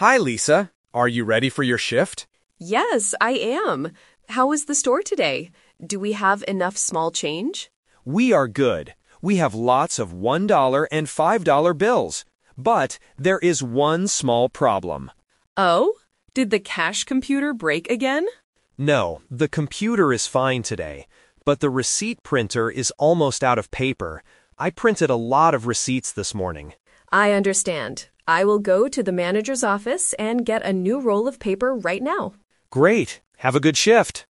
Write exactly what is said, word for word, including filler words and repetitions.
Hi, Lisa. Are you ready for your shift? Yes, I am. How is the store today? Do we have enough small change? We are good. We have lots of one dollar and five dollar bills. But there is one small problem. Oh? Did the cash computer break again? No, the computer is fine today, but the receipt printer is almost out of paper. I printed a lot of receipts this morning. I understand. I will go to the manager's office and get a new roll of paper right now. Great. Have a good shift.